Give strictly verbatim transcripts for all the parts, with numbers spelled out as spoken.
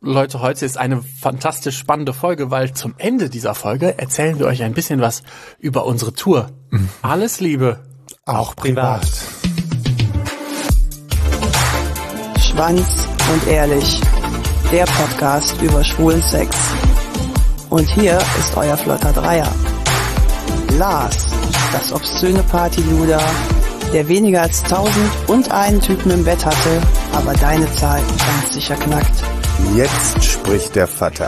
Leute, heute ist eine fantastisch spannende Folge, weil zum Ende dieser Folge erzählen wir euch ein bisschen was über unsere Tour. Mhm. Alles Liebe, auch privat. Schwanz und ehrlich, der Podcast über schwulen Sex. Und hier ist euer flotter Dreier. Lars, das obszöne Partyluder, der weniger als tausend und einen Typen im Bett hatte, aber deine Zahl ganz sicher knackt. Jetzt spricht der Vater.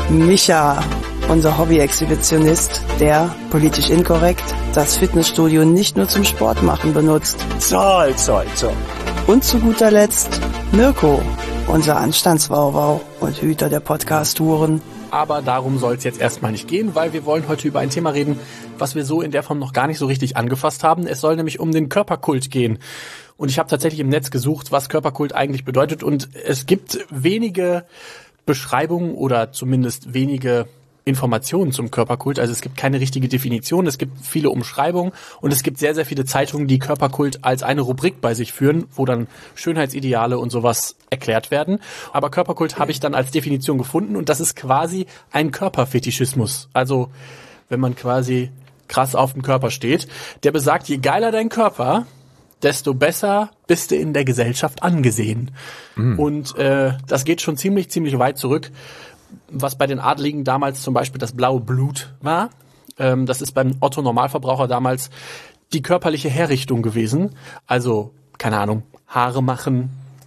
Micha, unser Hobby-Exhibitionist, der, politisch inkorrekt, das Fitnessstudio nicht nur zum Sport machen benutzt. Zoll, zoll, zoll. Und zu guter Letzt Mirko, unser Anstandswauwau und Hüter der Podcast-Touren. Aber darum soll es jetzt erstmal nicht gehen, weil wir wollen heute über ein Thema reden, was wir so in der Form noch gar nicht so richtig angefasst haben. Es soll nämlich um den Körperkult gehen. Und ich habe tatsächlich im Netz gesucht, was Körperkult eigentlich bedeutet. Und es gibt wenige Beschreibungen oder zumindest wenige Informationen zum Körperkult. Also es gibt keine richtige Definition, es gibt viele Umschreibungen und es gibt sehr, sehr viele Zeitungen, die Körperkult als eine Rubrik bei sich führen, wo dann Schönheitsideale und sowas erklärt werden. Aber Körperkult habe ich dann als Definition gefunden und das ist quasi ein Körperfetischismus. Also wenn man quasi krass auf dem Körper steht, der besagt, je geiler dein Körper, desto besser bist du in der Gesellschaft angesehen. Mhm. Und äh, das geht schon ziemlich, ziemlich weit zurück, was bei den Adligen damals zum Beispiel das blaue Blut war. Ähm, das ist beim Otto-Normalverbraucher damals die körperliche Herrichtung gewesen. Also, keine Ahnung, Haare machen,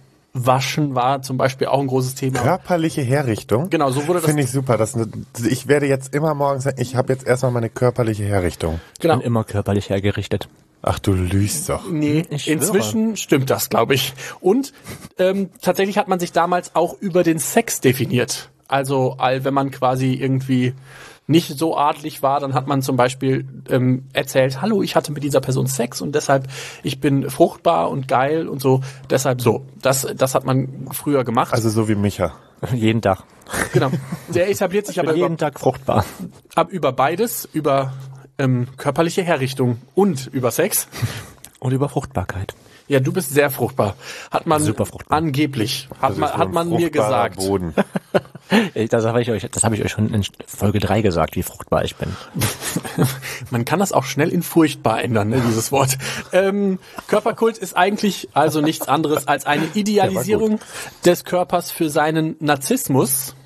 waschen war zum Beispiel auch ein großes Thema. Körperliche Herrichtung? Genau, so wurde das. Finde ich super. Das, ich werde jetzt immer morgens sagen, ich habe jetzt erstmal meine körperliche Herrichtung. Genau. Ich bin immer körperlich hergerichtet. Ach, du lügst doch. Nee, inzwischen stimmt das, glaube ich. Und ähm, tatsächlich hat man sich damals auch über den Sex definiert. Also, wenn man quasi irgendwie nicht so adlig war, dann hat man zum Beispiel ähm, erzählt, hallo, ich hatte mit dieser Person Sex und deshalb, ich bin fruchtbar und geil und so, deshalb so. Das, das hat man früher gemacht. Also so wie Micha. Jeden Tag. Genau. Der etabliert sich ich bin aber jeden über, Tag fruchtbar. Ab über beides, über ähm, körperliche Herrichtung und über Sex. Und über Fruchtbarkeit. Ja, du bist sehr fruchtbar. Hat man super fruchtbar. Angeblich. Hat das man, hat man mir gesagt. Boden. Das habe ich euch, das habe ich euch schon in Folge drei gesagt, wie fruchtbar ich bin. Man kann das auch schnell in furchtbar ändern, ne, dieses Wort. Ähm, Körperkult ist eigentlich also nichts anderes als eine Idealisierung des Körpers für seinen Narzissmus,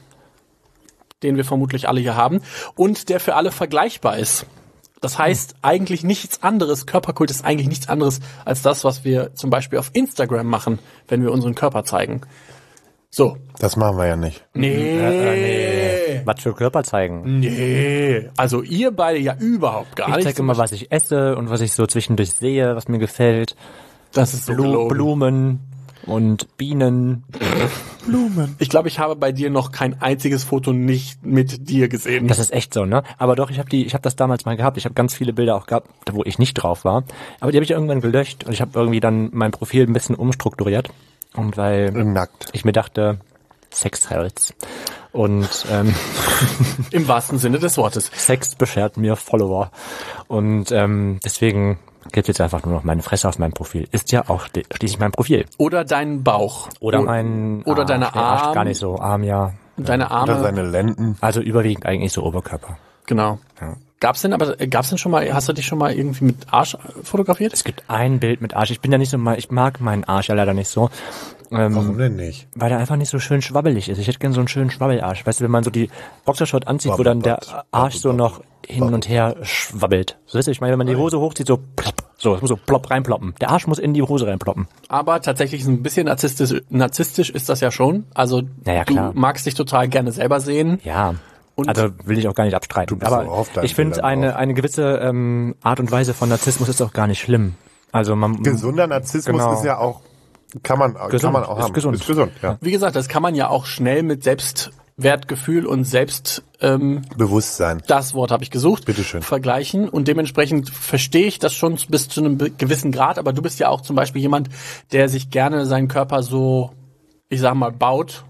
den wir vermutlich alle hier haben, und der für alle vergleichbar ist. Das heißt eigentlich nichts anderes, Körperkult ist eigentlich nichts anderes als das, was wir zum Beispiel auf Instagram machen, wenn wir unseren Körper zeigen. So. Das machen wir ja nicht. Nee. Äh, nee. Was für Körper zeigen? Nee. Also ihr beide ja überhaupt gar nicht. Ich zeige immer, was ich esse und was ich so zwischendurch sehe, was mir gefällt. Das ist so Blu- Blumen und Bienen. Blumen. Ich glaube, ich habe bei dir noch kein einziges Foto nicht mit dir gesehen. Das ist echt so, ne? Aber doch, ich habe die, ich habe das damals mal gehabt. Ich habe ganz viele Bilder auch gehabt, wo ich nicht drauf war. Aber die habe ich irgendwann gelöscht und ich habe irgendwie dann mein Profil ein bisschen umstrukturiert. Und weil Nackt. ich mir dachte, Sex hält's. Und ähm, im wahrsten Sinne des Wortes. Sex beschert mir Follower. Und ähm, deswegen gibt jetzt einfach nur noch meine Fresse auf meinem Profil. Ist ja auch schließlich mein Profil. Oder deinen Bauch. Oder mein Oder Arsch, deine Arme. Gar nicht so, Arm, ja. Deine Arme. Oder seine Lenden. Also überwiegend eigentlich so Oberkörper. Genau. Ja. Gab's denn aber, gab's denn schon mal, hast du dich schon mal irgendwie mit Arsch fotografiert? Es gibt ein Bild mit Arsch. Ich bin ja nicht so mal, ich mag meinen Arsch ja leider nicht so. Ähm, Warum denn nicht? Weil er einfach nicht so schön schwabbelig ist. Ich hätte gern so einen schönen Schwabbelarsch. Weißt du, wenn man so die Boxershort anzieht, wo dann der Arsch so noch hin und her schwabbelt. So ist es. Ich meine, wenn man die Hose hochzieht, so plopp. So, es muss so plopp reinploppen. Der Arsch muss in die Hose reinploppen. Aber tatsächlich ein bisschen narzisstisch, narzisstisch ist das ja schon. Also naja, klar. Du magst dich total gerne selber sehen. Ja. Und also will ich auch gar nicht abstreiten. Du bist aber so auf deinen ich finde eine eine gewisse ähm, Art und Weise von Narzissmus ist auch gar nicht schlimm. Also man gesunder Narzissmus genau. ist ja auch kann man gesund, kann man auch ist haben. Gesund. Ist gesund, ja. Wie gesagt, das kann man ja auch schnell mit Selbstwertgefühl und Selbst ähm, Bewusstsein. Das Wort habe ich gesucht. Bitteschön. Vergleichen und dementsprechend verstehe ich das schon bis zu einem gewissen Grad. Aber du bist ja auch zum Beispiel jemand, der sich gerne seinen Körper so, ich sag mal, baut.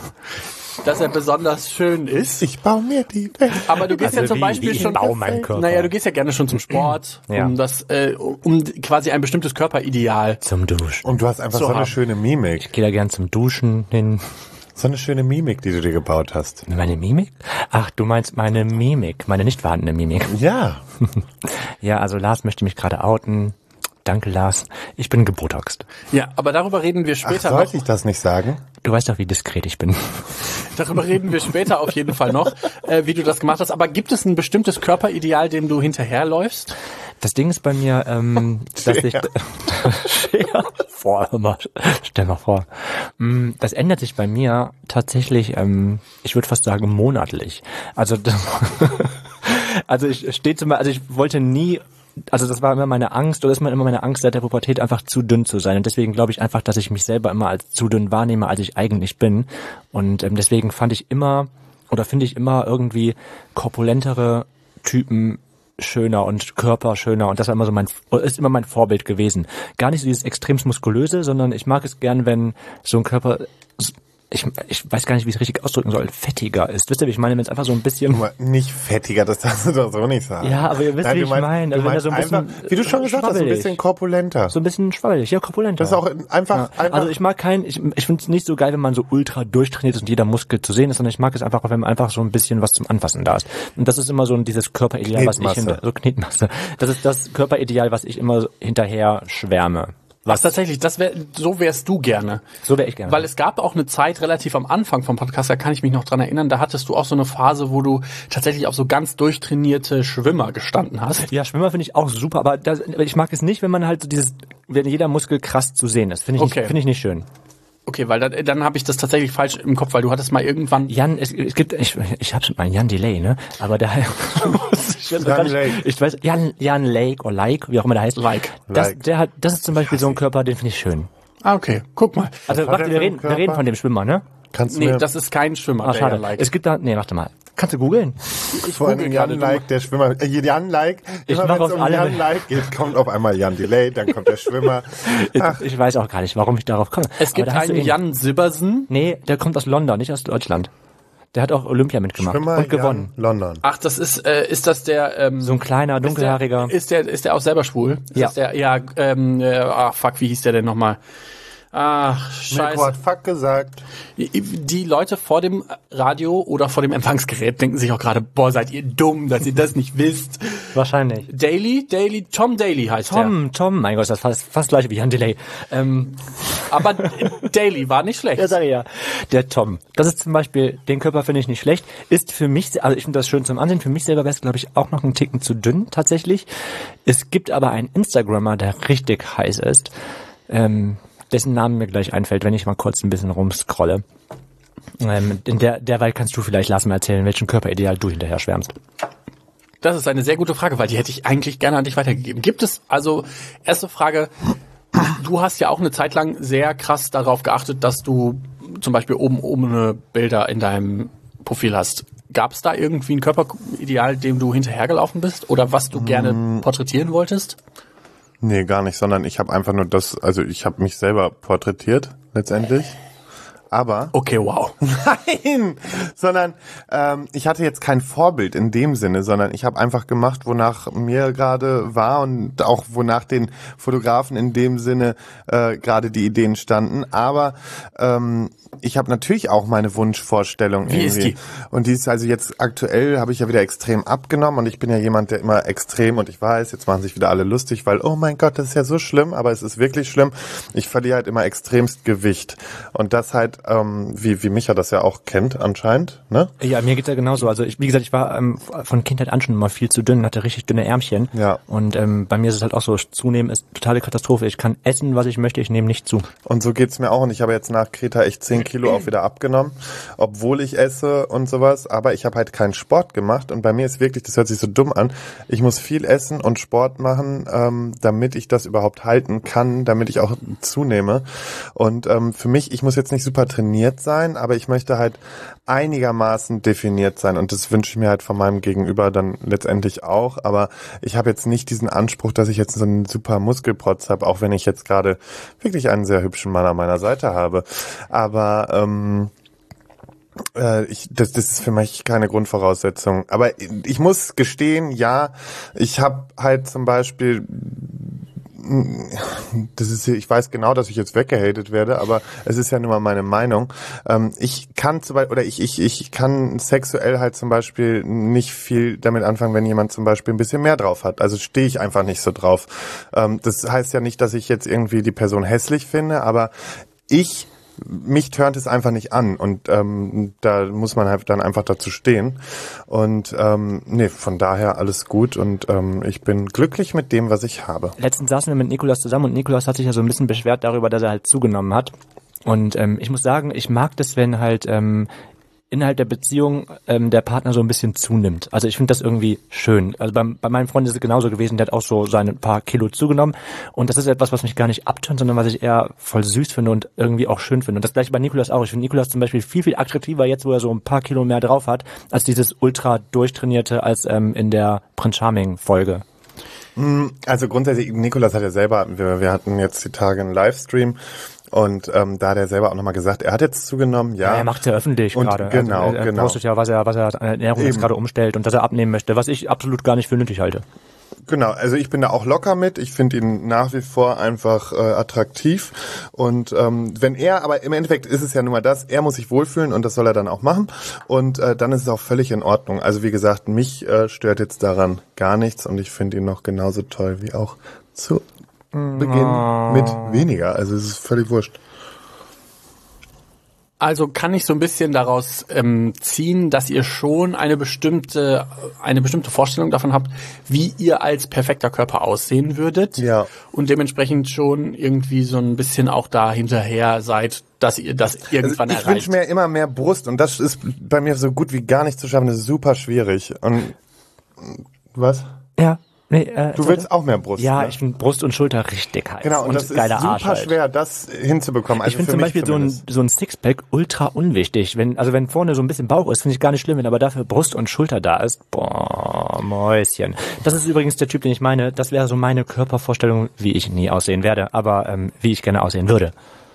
Dass er besonders schön ist. Ich baue mir die Welt. Aber du gehst also ja zum wie, Beispiel wie ich schon. baue meinen Körper. Naja, du gehst ja gerne schon zum Sport, ja. um das, äh, um quasi ein bestimmtes Körperideal zum Duschen. Und du hast einfach so so eine haben. schöne Mimik. Ich gehe da gern zum Duschen hin. So eine schöne Mimik, die du dir gebaut hast. Meine Mimik? Ach, du meinst meine Mimik, meine nicht vorhandene Mimik. Ja. Ja, also Lars möchte mich gerade outen. Danke, Lars. Ich bin gebotoxt. Ja, aber darüber reden wir Ach, später sollte noch. ich das nicht sagen? Du weißt doch, wie diskret ich bin. Darüber reden wir später auf jeden Fall noch, äh, wie du das gemacht hast. Aber gibt es ein bestimmtes Körperideal, dem du hinterherläufst? Das Ding ist bei mir, ähm, dass ich... Schwer. Vor, immer. Stell mal vor. Mm, Das ändert sich bei mir tatsächlich, ähm, ich würde fast sagen, monatlich. Also, also ich stehe zum Beispiel, also ich wollte nie... Also das war immer meine Angst, oder ist immer meine Angst seit der Pubertät, einfach zu dünn zu sein. Und deswegen glaube ich einfach, dass ich mich selber immer als zu dünn wahrnehme, als ich eigentlich bin. Und ähm, deswegen fand ich immer, oder finde ich immer irgendwie korpulentere Typen schöner und Körper schöner. Und das war immer so mein, ist immer mein Vorbild gewesen. Gar nicht so dieses extrem muskulöse, sondern ich mag es gern, wenn so ein Körper... Ich, ich weiß gar nicht, wie ich es richtig ausdrücken soll, fettiger ist. Wisst ihr, wie ich meine, wenn es einfach so ein bisschen... Nicht fettiger, das darfst du doch so nicht sagen. Ja, aber ihr wisst, Nein, wie du ich meinst- meine. du Also wenn er meinst so ein bisschen, einfach, wie du schon gesagt hast, ein schwabbelig. bisschen korpulenter. So ein bisschen schwabbelig, ja, korpulenter. Das ist auch einfach, Ja. einfach Also ich mag kein, ich, ich finde es nicht so geil, wenn man so ultra durchtrainiert ist und jeder Muskel zu sehen ist, sondern ich mag es einfach, wenn man einfach so ein bisschen was zum Anfassen da ist. Und das ist immer so ein, dieses Körperideal, was ich Knetmasse. hinter, so Knetmasse. Das ist das Körperideal, was ich immer hinterher schwärme. Was tatsächlich, das wär, so wärst du gerne. So wäre ich gerne. Weil es gab auch eine Zeit relativ am Anfang vom Podcast, da kann ich mich noch dran erinnern, da hattest du auch so eine Phase, wo du tatsächlich auf so ganz durchtrainierte Schwimmer gestanden hast. Ja, Schwimmer finde ich auch super, aber das, ich mag es nicht, wenn man halt so dieses, wenn jeder Muskel krass zu sehen ist. Finde ich, Okay. nicht, finde ich nicht schön. Okay, weil dann, dann habe ich das tatsächlich falsch im Kopf, weil du hattest mal irgendwann... Jan, es, es gibt, ich, ich hab's mit meinem Jan Delay, ne? Aber der, ich weiß, Jan gar nicht, Lake. ich weiß, Jan, Jan Lake oder Like, wie auch immer der heißt. Like. Das, Like. der hat, das ist zum Beispiel so ein Körper, den finde ich schön. Ah, okay, guck mal. Also, hat warte, er wir für einen reden, wir Körper? reden von dem Schwimmer, ne? Kannst du Nee, mir das ist kein Schwimmer, Ach, der schade. ja Like. Es gibt da, nee, warte mal. Kannst du googeln? Ich vor allem google Jan gerade, du- Like, der Schwimmer. Äh, Jan Like, Ich immer mach wenn es auf um alle- Jan Like geht, kommt auf einmal Jan Delay, dann kommt der Schwimmer. Ach, Ich weiß auch gar nicht, warum ich darauf komme. Es gibt Aber da hast du einen ihn- Jan Sibbersen. Nee, der kommt aus London, nicht aus Deutschland. Der hat auch Olympia mitgemacht Schwimmer, und gewonnen. Jan, London. Ach, das ist, äh, ist das der... Ähm, So ein kleiner, dunkelhaariger. Ist der, ist der auch selber schwul? Ist Ja. Das der, ja, ähm, äh, ach, fuck, wie hieß der denn nochmal? Ach, Mirko scheiße. hat Fuck gesagt. Die Leute vor dem Radio oder vor dem Empfangsgerät denken sich auch gerade, boah, seid ihr dumm, dass ihr das nicht wisst. Wahrscheinlich. Daly, Daly, Tom Daly heißt Tom, Tom, mein Gott, das ist fast, fast gleich wie Jan Delay. Ähm, der. Aber Daly war nicht schlecht. Ja, sag ich ja. Der Tom. Das ist zum Beispiel, den Körper finde ich nicht schlecht. Ist für mich, also ich finde das schön zum Ansehen. Für mich selber wäre es, glaube ich, auch noch einen Ticken zu dünn, tatsächlich. Es gibt aber einen Instagrammer, der richtig heiß ist, ähm, dessen Name mir gleich einfällt, wenn ich mal kurz ein bisschen rumscrolle. Ähm, in der, derweil kannst du vielleicht, lass mal erzählen, welchen Körperideal du hinterher schwärmst. Das ist eine sehr gute Frage, weil die hätte ich eigentlich gerne an dich weitergegeben. Gibt es, also, erste Frage, du hast ja auch eine Zeit lang sehr krass darauf geachtet, dass du zum Beispiel oben ohne Bilder in deinem Profil hast. Gab es da irgendwie ein Körperideal, dem du hinterhergelaufen bist oder was du gerne porträtieren wolltest? Nee, gar nicht, sondern ich habe einfach nur das, also ich habe mich selber porträtiert, letztendlich. Aber... Okay, wow. Nein, sondern ähm, ich hatte jetzt kein Vorbild in dem Sinne, sondern ich habe einfach gemacht, wonach mir gerade war und auch wonach den Fotografen in dem Sinne äh, gerade die Ideen standen. Aber ähm, ich habe natürlich auch meine Wunschvorstellung Wie irgendwie. ist die? Und die ist also jetzt aktuell, habe ich ja wieder extrem abgenommen und ich bin ja jemand, der immer extrem, und ich weiß, jetzt machen sich wieder alle lustig, weil, oh mein Gott, das ist ja so schlimm, aber es ist wirklich schlimm. Ich verliere halt immer extremst Gewicht. Und das halt, ähm, wie, wie Micha das ja auch kennt anscheinend, ne? Ja, mir geht's ja genauso. Also ich, wie gesagt, ich war ähm, von Kindheit an schon immer viel zu dünn, hatte richtig dünne Ärmchen. Ja. Und ähm, bei mir ist es halt auch so, zunehmen ist totale Katastrophe. Ich kann essen, was ich möchte, ich nehme nicht zu. Und so geht's mir auch. Und ich habe jetzt nach Kreta echt zehn Kilo auch wieder abgenommen, obwohl ich esse und sowas. Aber ich habe halt keinen Sport gemacht. Und bei mir ist wirklich, das hört sich so dumm an, ich muss viel essen und Sport machen, ähm, damit ich das überhaupt halten kann, damit ich auch zunehme. Und ähm, für mich, ich muss jetzt nicht super trainiert sein, aber ich möchte halt einigermaßen definiert sein. Und das wünsche ich mir halt von meinem Gegenüber dann letztendlich auch. Aber ich habe jetzt nicht diesen Anspruch, dass ich jetzt so einen super Muskelprotz habe, auch wenn ich jetzt gerade wirklich einen sehr hübschen Mann an meiner Seite habe. Aber ähm, äh, ich, das, das ist für mich keine Grundvoraussetzung. Aber ich muss gestehen, ja, ich habe halt zum Beispiel Das ist, ich weiß genau, dass ich jetzt weggehatet werde, aber es ist ja nun mal meine Meinung. Ähm, ich kann zum Beispiel, oder ich, ich, ich kann sexuell halt zum Beispiel nicht viel damit anfangen, wenn jemand zum Beispiel ein bisschen mehr drauf hat. Also stehe ich einfach nicht so drauf. Ähm, das heißt ja nicht, dass ich jetzt irgendwie die Person hässlich finde, aber ich mich turnt es einfach nicht an und ähm, da muss man halt dann einfach dazu stehen und ähm, nee, von daher alles gut und ähm, ich bin glücklich mit dem, was ich habe. Letztens saßen wir mit Nikolas zusammen und Nikolas hat sich ja so ein bisschen beschwert darüber, dass er halt zugenommen hat und ähm, ich muss sagen, ich mag das, wenn halt ähm, innerhalb der Beziehung ähm, der Partner so ein bisschen zunimmt. Also ich finde das irgendwie schön. Also beim, bei meinem Freund ist es genauso gewesen, der hat auch so seine paar Kilo zugenommen und das ist etwas, was mich gar nicht abtönt, sondern was ich eher voll süß finde und irgendwie auch schön finde. Und das gleiche bei Nikolas auch. Ich finde Nikolas zum Beispiel viel, viel attraktiver jetzt, wo er so ein paar Kilo mehr drauf hat, als dieses ultra durchtrainierte als ähm, in der Prince Charming Folge. Also grundsätzlich, Nikolas hat ja selber, wir, wir hatten jetzt die Tage einen Livestream und ähm, da hat er selber auch nochmal gesagt, er hat jetzt zugenommen, ja. ja er macht ja öffentlich und gerade. Genau, also er, er genau. postet ja, was er, was er an Ernährung jetzt gerade umstellt und dass er abnehmen möchte, was ich absolut gar nicht für nötig halte. Genau, also ich bin da auch locker mit. Ich finde ihn nach wie vor einfach äh, attraktiv. Und ähm, wenn er, aber im Endeffekt ist es ja nun mal das, er muss sich wohlfühlen und das soll er dann auch machen. Und äh, dann ist es auch völlig in Ordnung. Also wie gesagt, mich äh, stört jetzt daran gar nichts und ich finde ihn noch genauso toll wie auch zu Beginn oh. mit weniger. Also es ist völlig wurscht. Also kann ich so ein bisschen daraus ähm, ziehen, dass ihr schon eine bestimmte eine bestimmte Vorstellung davon habt, wie ihr als perfekter Körper aussehen würdet. Ja. Und dementsprechend schon irgendwie so ein bisschen auch da hinterher seid, dass ihr das irgendwann also ich erreicht. Ich wünsche mir immer mehr Brust und das ist bei mir so gut wie gar nicht zu schaffen. Das ist super schwierig. Und was? Ja. Nee, äh, du willst auch mehr Brust. Ja, ne? ich finde Brust und Schulter richtig heiß. Genau, und, und das ist super Arsch halt. schwer, das hinzubekommen. Also ich finde zum Beispiel so ein, so ein Sixpack ultra unwichtig. Wenn, also wenn vorne so ein bisschen Bauch ist, finde ich gar nicht schlimm, wenn aber dafür Brust und Schulter da ist. Boah, Mäuschen. Das ist übrigens der Typ, den ich meine. Das wäre so meine Körpervorstellung, wie ich nie aussehen werde, aber ähm, wie ich gerne aussehen würde.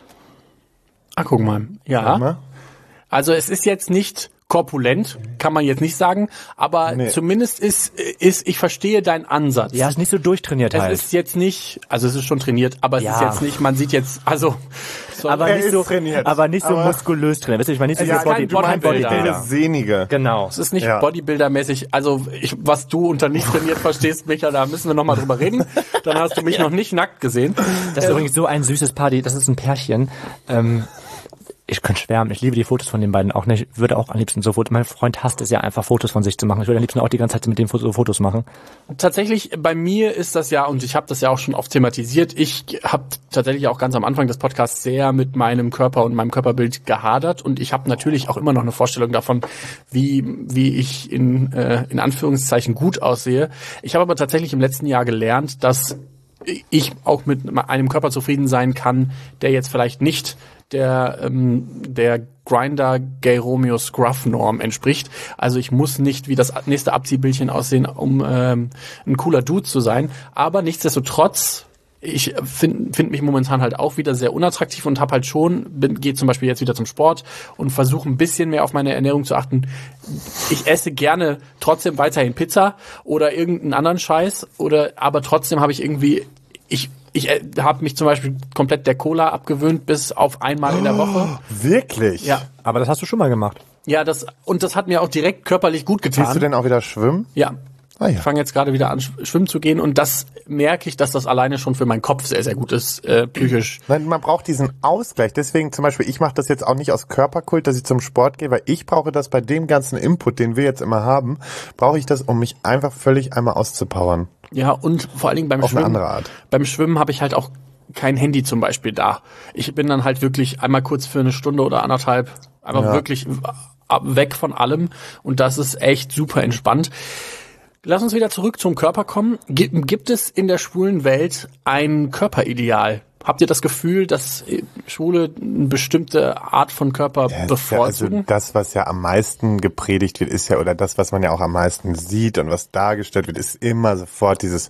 Ach, guck mal. Ja. Mal. Also es ist jetzt nicht korpulent, kann man jetzt nicht sagen, aber nee. zumindest ist, ist, ich verstehe deinen Ansatz. Ja, ist nicht so durchtrainiert es halt. Es ist jetzt nicht, also es ist schon trainiert, aber es ja. ist jetzt nicht, man sieht jetzt, also, so, aber, nicht so, trainiert. aber nicht so aber muskulös trainiert. Weißt du, ich meine nicht so ja, Body, Bodybuilder. Bodybuilder. Sehnige. Genau. Es ist nicht ja. Bodybuilder-mäßig, also ich, was du unter nicht trainiert verstehst, Micha, da müssen wir nochmal drüber reden. Dann hast du mich ja. noch nicht nackt gesehen. Das ist ähm. übrigens so ein süßes Party, das ist ein Pärchen, ähm, ich könnte schwärmen. Ich liebe die Fotos von den beiden auch nicht. Ich würde auch am liebsten so Fotos. Mein Freund hasst es ja einfach, Fotos von sich zu machen. Ich würde am liebsten auch die ganze Zeit mit dem so Fotos machen. Tatsächlich, bei mir ist das ja, und ich habe das ja auch schon oft thematisiert, ich habe tatsächlich auch ganz am Anfang des Podcasts sehr mit meinem Körper und meinem Körperbild gehadert. Und ich habe natürlich auch immer noch eine Vorstellung davon, wie wie ich in, äh, in Anführungszeichen gut aussehe. Ich habe aber tatsächlich im letzten Jahr gelernt, dass ich auch mit einem Körper zufrieden sein kann, der jetzt vielleicht nicht der ähm, der Grindr Gay Romeo Scruff Norm entspricht. Also ich muss nicht wie das nächste Abziehbildchen aussehen, um ähm, ein cooler Dude zu sein. Aber nichtsdestotrotz, ich finde find mich momentan halt auch wieder sehr unattraktiv und habe halt schon, bin, gehe zum Beispiel jetzt wieder zum Sport und versuche ein bisschen mehr auf meine Ernährung zu achten. Ich esse gerne trotzdem weiterhin Pizza oder irgendeinen anderen Scheiß, oder aber trotzdem habe ich irgendwie, ich Ich äh, habe mich zum Beispiel komplett der Cola abgewöhnt, bis auf einmal in der Woche. Oh, wirklich? Ja. Aber das hast du schon mal gemacht. Ja, das und das hat mir auch direkt körperlich gut getan. Gehst du denn auch wieder schwimmen? Ja. Ah, ja. Ich fange jetzt gerade wieder an, schwimmen zu gehen, und das merke ich, dass das alleine schon für meinen Kopf sehr, sehr gut ist, äh, psychisch. Nein, man braucht diesen Ausgleich. Deswegen zum Beispiel, ich mache das jetzt auch nicht aus Körperkult, dass ich zum Sport gehe, weil ich brauche das bei dem ganzen Input, den wir jetzt immer haben, brauche ich das, um mich einfach völlig einmal auszupowern. Ja, und vor allen Dingen beim Auf Schwimmen. eine andere Art. Beim Schwimmen habe ich halt auch kein Handy zum Beispiel da. Ich bin dann halt wirklich einmal kurz für eine Stunde oder anderthalb einfach ja. wirklich weg von allem, und das ist echt super entspannt. Lass uns wieder zurück zum Körper kommen. Gibt es in der schwulen Welt ein Körperideal? Habt ihr das Gefühl, dass Schwule eine bestimmte Art von Körper ja, bevorzugen? Ja, also das, was ja am meisten gepredigt wird, ist ja, oder das, was man ja auch am meisten sieht und was dargestellt wird, ist immer sofort dieses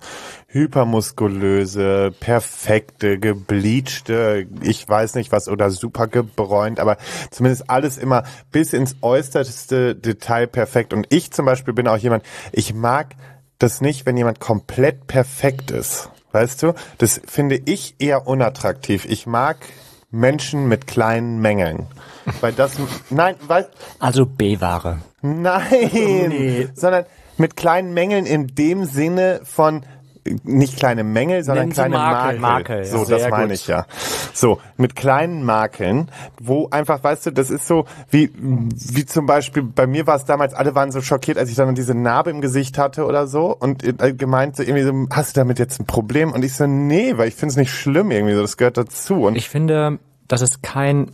hypermuskulöse, perfekte, gebleachte, ich weiß nicht was, oder super gebräunt, aber zumindest alles immer bis ins äußerste Detail perfekt. Und ich zum Beispiel bin auch jemand, ich mag das nicht, wenn jemand komplett perfekt ist. Weißt du? Das finde ich eher unattraktiv. Ich mag Menschen mit kleinen Mängeln. Weil das, nein, weißt Also B-Ware. Nein, Nee. sondern mit kleinen Mängeln in dem Sinne von nicht kleine Mängel, sondern Nennen Sie kleine Makel. Makel. Makel, ja. So, Sehr das meine gut. ich ja. So, mit kleinen Makeln, wo einfach, weißt du, das ist so wie wie zum Beispiel, bei mir war es damals, alle waren so schockiert, als ich dann diese Narbe im Gesicht hatte oder so und äh, gemeint so irgendwie so, hast du damit jetzt ein Problem? Und ich so, nee, weil ich finde es nicht schlimm irgendwie so, das gehört dazu. Und Ich finde, dass es kein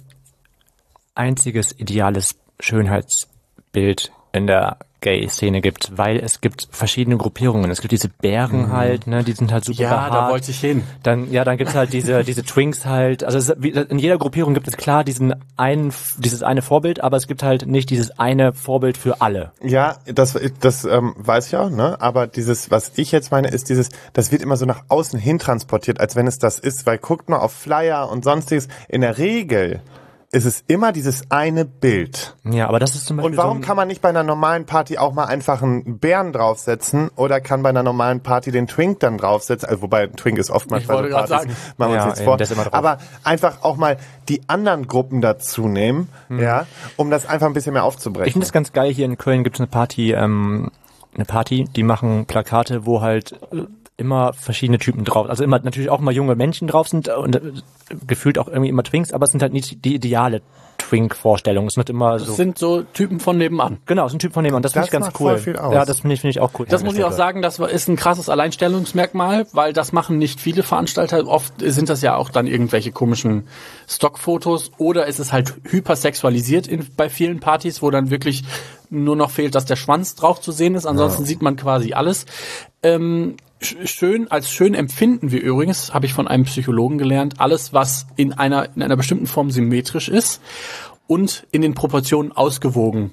einziges ideales Schönheitsbild in der Gay-Szene gibt, weil es gibt verschiedene Gruppierungen. Es gibt diese Bären halt, ne, die sind halt super Ja, da behaart. wollte ich hin. Dann, ja, dann gibt's halt diese, diese Twinks halt. Also es, ist wie- in jeder Gruppierung gibt es klar diesen einen, dieses eine Vorbild, aber es gibt halt nicht dieses eine Vorbild für alle. ja, das, das ähm, weiß ich auch, ne? Aber dieses, was ich jetzt meine, ist dieses, das wird immer so nach außen hin transportiert, als wenn es das ist, weil guckt mal auf Flyer und sonstiges. In der Regel ist es immer dieses eine Bild. Ja, aber das ist zum Beispiel Und warum so ein, kann man nicht bei einer normalen Party auch mal einfach einen Bären draufsetzen oder kann bei einer normalen Party den Twink dann draufsetzen? Also, wobei ein Twink ist oftmals Ich bei wollte so gerade Partys, sagen. machen wir uns Ja, nichts eben, vor. das ist immer drauf. Aber einfach auch mal die anderen Gruppen dazu nehmen, ja, um das einfach ein bisschen mehr aufzubrechen. ich finde es ganz geil, hier in Köln gibt's eine Party, ähm, eine Party, die machen Plakate, wo halt äh, immer verschiedene Typen drauf, also immer natürlich auch immer junge Menschen drauf sind und äh, gefühlt auch irgendwie immer Twinks, aber es sind halt nicht die ideale Twink-Vorstellung. Es wird immer so. Das sind so Typen von nebenan. Genau, es ist ein Typ von dem und das finde Das ich ganz macht cool. voll viel aus. Ja, das finde ich, finde ich auch cool. Das muss ich auch sagen, das ist ein krasses Alleinstellungsmerkmal, weil das machen nicht viele Veranstalter. Oft sind das ja auch dann irgendwelche komischen Stockfotos oder ist es halt hypersexualisiert in, bei vielen Partys, wo dann wirklich nur noch fehlt, dass der Schwanz drauf zu sehen ist. Ansonsten sieht man quasi alles. Ähm, sch- schön, als schön empfinden wir übrigens, habe ich von einem Psychologen gelernt, alles, was in einer, in einer bestimmten Form symmetrisch ist und in den Proportionen ausgewogen.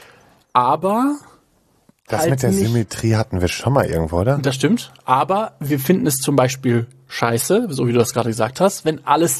Aber das halt mit der nicht- Symmetrie hatten wir schon mal irgendwo, oder? das stimmt, aber wir finden es zum Beispiel scheiße, so wie du das gerade gesagt hast, wenn alles